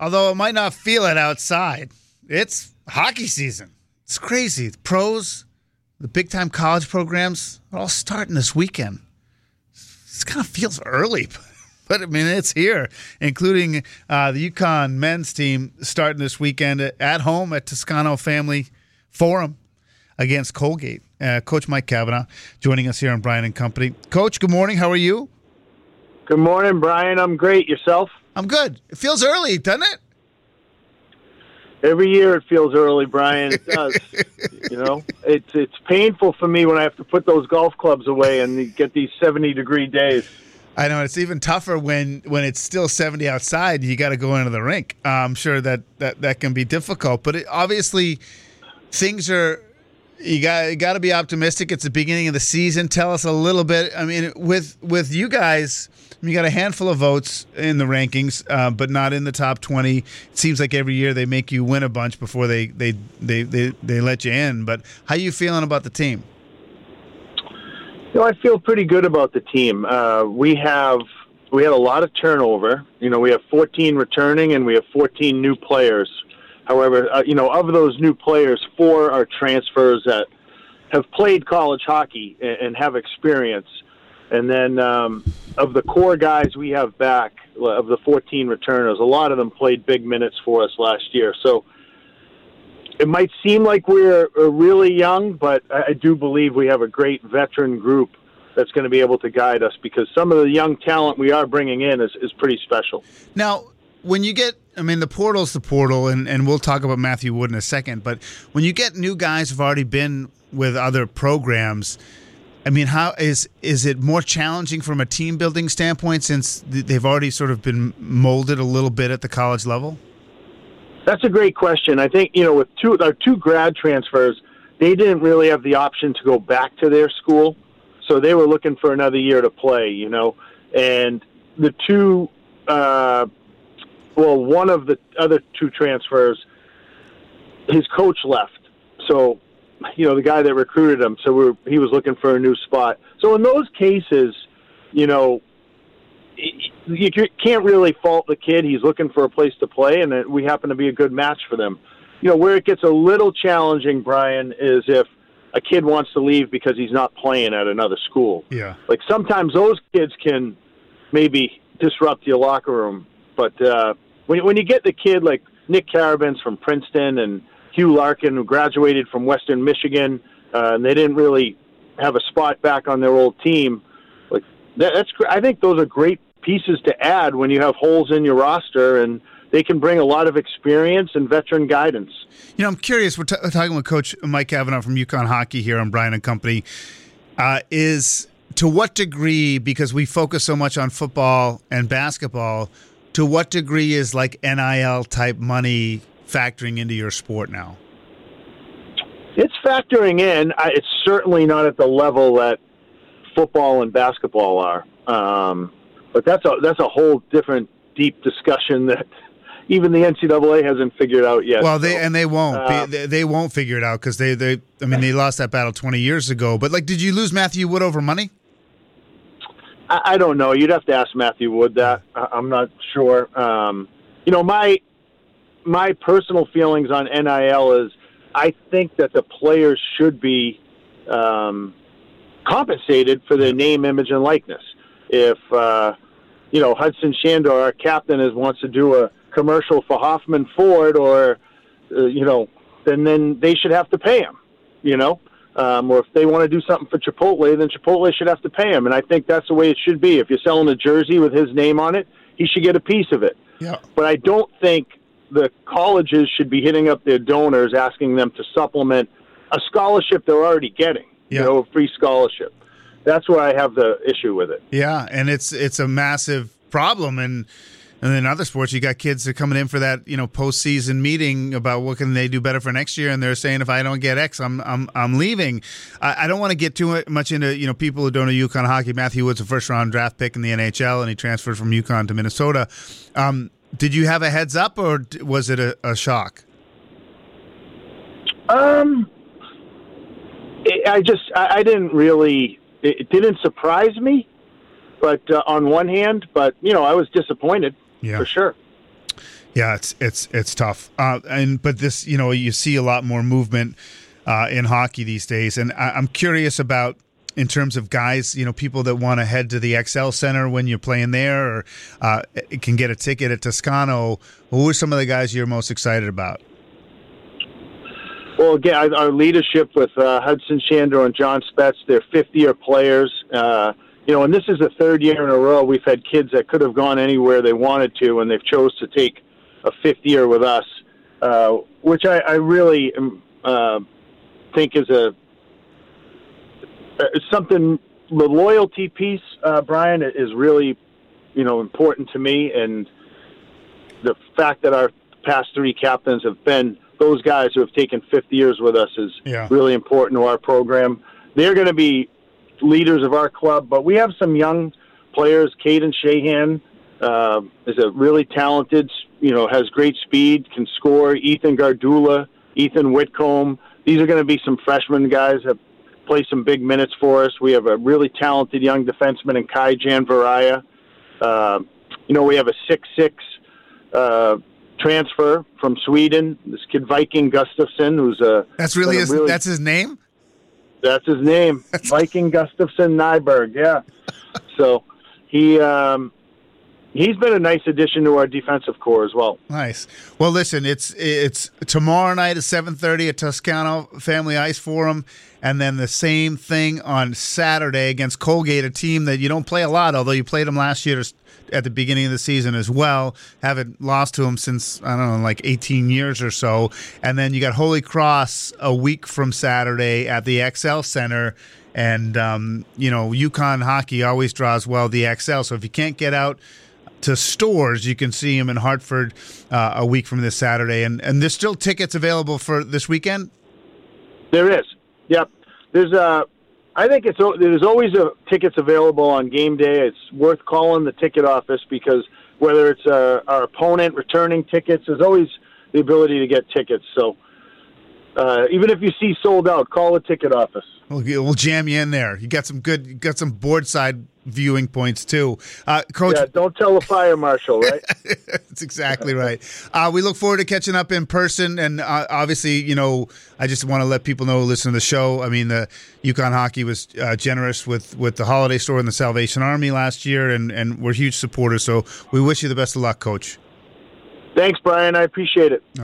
Although it might not feel it outside, it's hockey season. It's crazy. The pros, the big-time college programs are all starting this weekend. It kind of feels early, but I mean, it's here, including the UConn men's team starting this weekend at home at Toscano Family Forum against Colgate. Coach Mike Cavanaugh joining us here on Brian and Company. Coach, good morning. How are you? Good morning, Brian. I'm great. Yourself? I'm good. It feels early, doesn't it? Every year it feels early, Brian. It does. It's painful for me when I have to put those golf clubs away and get these 70-degree days. I know. It's even tougher when it's still 70 outside and you got to go into the rink. I'm sure that can be difficult. But obviously, things are – you got to be optimistic. It's the beginning of the season. Tell us a little bit. I mean, with you guys – you got a handful of votes in the rankings, but not in the top 20. It seems like every year they make you win a bunch before they let you in. But how are you feeling about the team? I feel pretty good about the team. We had a lot of turnover. We have 14 returning and we have 14 new players. However, of those new players, 4 are transfers that have played college hockey and have experience. And then of the core guys we have back, of the 14 returners, a lot of them played big minutes for us last year. So it might seem like we're really young, but I do believe we have a great veteran group that's going to be able to guide us because some of the young talent we are bringing in is pretty special. Now, when you get – the portal's the portal, and we'll talk about Matthew Wood in a second, but when you get new guys who've already been with other programs – how is it more challenging from a team building standpoint since they've already sort of been molded a little bit at the college level? That's a great question. I think, with our two grad transfers, they didn't really have the option to go back to their school. So they were looking for another year to play, and the two, one of the other 2 transfers, his coach left. So, the guy that recruited him, so he was looking for a new spot. So in those cases, you can't really fault the kid. He's looking for a place to play, and we happen to be a good match for them. Where it gets a little challenging, Brian, is if a kid wants to leave because he's not playing at another school. Yeah. Like sometimes those kids can maybe disrupt your locker room. But when you get the kid like Nick Carabins from Princeton and Hugh Larkin, who graduated from Western Michigan, and they didn't really have a spot back on their old team. Like that's, I think those are great pieces to add when you have holes in your roster, and they can bring a lot of experience and veteran guidance. I'm curious. We're talking with Coach Mike Cavanaugh from UConn Hockey here on Brian and Company. Is to what degree, because we focus so much on football and basketball, to what degree is like NIL type money factoring into your sport now? It's factoring in. It's certainly not at the level that football and basketball are. But that's a whole different, deep discussion that even the NCAA hasn't figured out yet. Well, they won't. They won't figure it out because they lost that battle 20 years ago. But did you lose Matthew Wood over money? I don't know. You'd have to ask Matthew Wood that. I'm not sure. My personal feelings on NIL is I think that the players should be compensated for their name, image, and likeness. If, Hudson Shandor, our captain, wants to do a commercial for Hoffman Ford or, then they should have to pay him, or if they want to do something for Chipotle, then Chipotle should have to pay him. And I think that's the way it should be. If you're selling a jersey with his name on it, he should get a piece of it. Yeah. But I don't think the colleges should be hitting up their donors, asking them to supplement a scholarship they're already getting, a free scholarship. That's where I have the issue with it. Yeah, and it's a massive problem. And in other sports, you got kids that are coming in for that, postseason meeting about what can they do better for next year, and they're saying if I don't get X, I'm leaving. I don't want to get too much into people who don't know UConn hockey. Matthew Wood's a first-round draft pick in the NHL, and he transferred from UConn to Minnesota. Did you have a heads up, or was it a shock? I didn't really. It didn't surprise me, but on one hand, I was disappointed for sure. Yeah, it's tough. But this, you see a lot more movement in hockey these days, and I'm curious about in terms of guys, people that want to head to the XL Center when you're playing there, or can get a ticket at Toscano. Who are some of the guys you're most excited about? Well, again, our leadership with Hudson Chandler and John Spetz, they're fifth-year players. And this is the third year in a row we've had kids that could have gone anywhere they wanted to, and they've chose to take a fifth year with us, which I really think is something. The loyalty piece, Brian, is really, important to me, and the fact that our past three captains have been those guys who have taken fifth years with us is really important to our program. They're going to be leaders of our club, but we have some young players. Caden Shahan is a really talented, has great speed, can score. Ethan Gardula, Ethan Whitcomb. These are going to be some freshman guys that play some big minutes for us. We have a really talented young defenseman in Kai Jan Varaya. We have a 6'6" transfer from Sweden, this kid Viking Gustafsson, who's that's his name? That's his name. Viking Gustafsson Nyberg, yeah. So he's been a nice addition to our defensive core as well. Nice. Well, listen, it's tomorrow night at 7:30 at Toscano Family Ice Forum, and then the same thing on Saturday against Colgate, a team that you don't play a lot, although you played them last year at the beginning of the season as well. Haven't lost to them since, I don't know, like 18 years or so. And then you got Holy Cross a week from Saturday at the XL Center. And, UConn hockey always draws well the XL. So if you can't get out to stores, you can see them in Hartford a week from this Saturday. And there's still tickets available for this weekend? There is. Yep. I think there's always tickets available on game day. It's worth calling the ticket office because whether it's our opponent returning tickets, there's always the ability to get tickets. So even if you see sold out, call the ticket office. We'll jam you in there. You got some board side viewing points too, Coach. Yeah, don't tell the fire marshal, right? That's exactly right. We look forward to catching up in person, and obviously, I just want to let people know who listen to the show. I mean, the UConn hockey was generous with the holiday store and the Salvation Army last year, and we're huge supporters. So we wish you the best of luck, Coach. Thanks, Brian. I appreciate it.